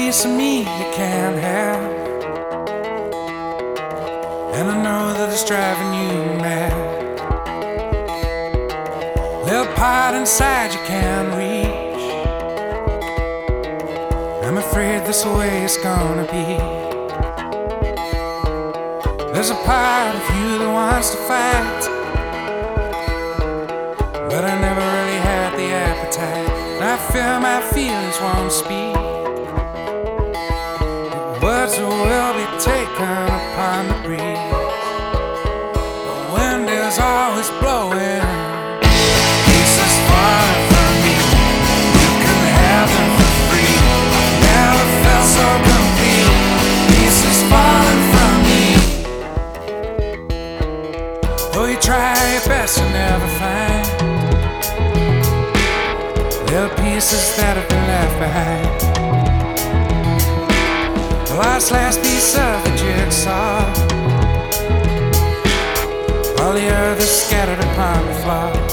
piece of me you can't have, and I know that it's driving you mad. Little part inside you can't reach. I'm afraid this the way it's gonna be. There's a part of you that wants to fight, but I never really had the appetite. And I fear my feelings won't speak. Words will be taken upon the breeze. The wind is always blowing, pieces falling from me. You can have them for free. Never felt so complete. Pieces falling from me. Though you try your best, you'll never find little pieces that have been left behind. The last piece of the jigsaw, all the earth is scattered upon the floor.